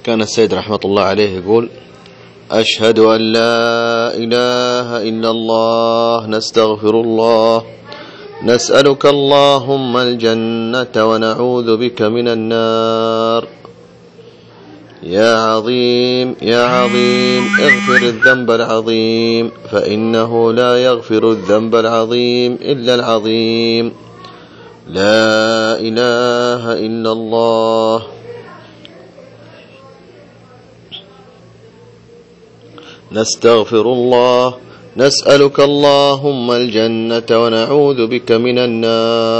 كان السيد رحمة الله عليه يقول: أشهد أن لا إله إلا الله، نستغفر الله، نسألك اللهم الجنة ونعوذ بك من النار. يا عظيم يا عظيم اغفر الذنب العظيم، فإنه لا يغفر الذنب العظيم إلا العظيم. لا إله إلا الله. نستغفر الله، نسألك اللهم الجنة ونعوذ بك من النار.